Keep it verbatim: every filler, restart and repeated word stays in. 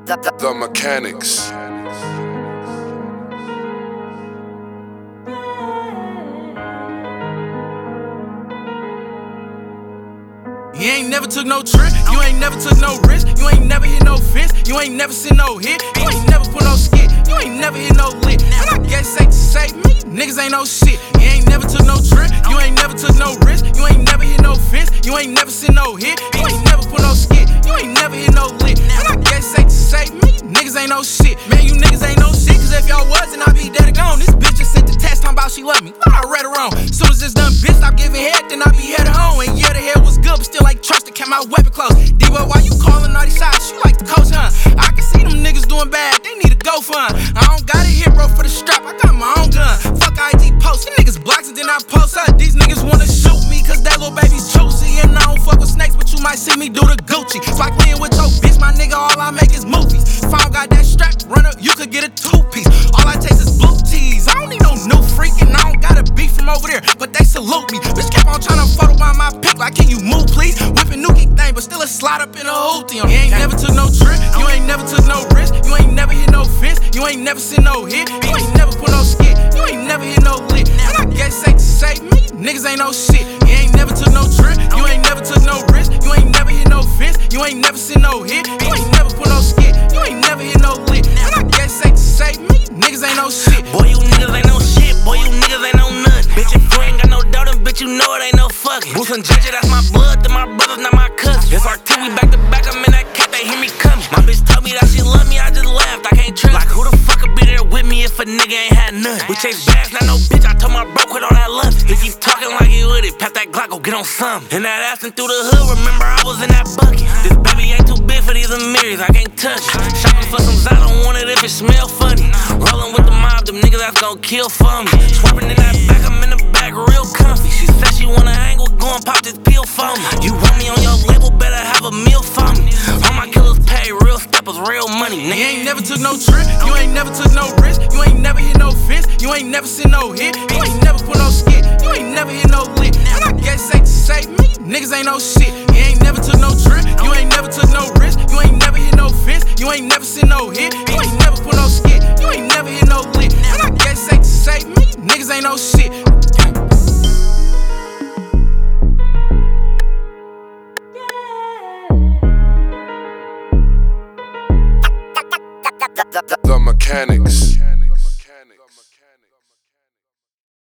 The Mechanics. You ain't never took no trip, you ain't never took no risk, you ain't never hit no fist, you ain't never seen no hit, you ain't never put no skit, you ain't never hit no lick. And I guess safe to say, me, niggas ain't no shit. You ain't never took no trip, you ain't never took no risk, you ain't never hit no fist, you ain't never seen no hit, you ain't never put no skit, you ain't never hit no lick. And I guess safe to say, me, niggas ain't no shit. Man, you niggas ain't no shit, cause if y'all wasn't, I'd be dead and gone. This bitch just sent the test, talking about she love me. Thought I read her wrong. Soon as this done, bitch, stop giving head, then I be headed home. And yeah, the head was good, but still like trust to kept my weapon close. D-Boy, why you calling all these shots? You like the coach, huh? I can see them niggas doing bad, they need a go fund. I don't got it here, bro, for the strap, I got my own gun. Fuck I G post, these niggas blocks and then I post up. These niggas wanna shoot me, cause that little baby's choosy. And I don't fuck with snakes, but you might see me do the Gucci. Like me with your bitch, my nigga, all I make is movies. If I don't got that strap, run up, you could get a two-piece. All I taste is blue cheese. I don't need no new freak, and I don't got a beef from over there, but they salute me. Bitch kept on tryna photo by my pic, like can you move please? Whipping Nuki thing, but still a slide up in a hoopty. You ain't never took no trip, you ain't never took no risk, you ain't never hit no fist, you ain't never seen no hit, you ain't never put no skit, you ain't never hit no lick. And I guess safe to say, me, niggas ain't no shit. You ain't never took no trip, you ain't never took no risk, you ain't never hit no fist, you ain't never seen no hit, you ain't never put no skit, you ain't never hit no lick. And I guess safe to say, me, niggas ain't no shit. Boy, you niggas ain't no shit, boy, you niggas ain't no nothing. Bitch, if you ain't got no daughter, bitch, you know it ain't no fucking. Boots and J J, that's my blood, then my brother's not my cousin. It's R T, we back to back, I'm in that cat, they hear me coming. My bitch told me that she love me, I just laughed, I can't trust. Like, who the fuck could be there with me if a nigga ain't had none? We chase bags, not no bitch, I told my bro quit all that love. He keep talking like he with it, pop that Glock, go get on some. And that ass and through the hood, remember I was in that bucket. This baby ain't too big for these Amiris, I can't touch it. Shopping for some I don't want it if it smell funny. Rolling with the mob, them niggas that's gon' kill for me. Swerving in that back, I'm in the back real comfy. She said she wanna hang with, go and pop this pill for me. You want me on your label, better have a meal for me. All my killers pay real steppers, real money, nigga. You ain't never took no trip, you ain't never took no risk, you ain't never hit no fist, you ain't never seen no hit, you ain't never put no skit, you ain't never hit no lick. And I guess safe to say, me, niggas ain't no shit. You ain't never took no trip, you ain't never took no risk, you ain't never hit no fist, you ain't never seen no hit, you ain't never put no skit, you ain't never hit no lick. And I guess safe to say, me, niggas ain't no shit. The Mechanics.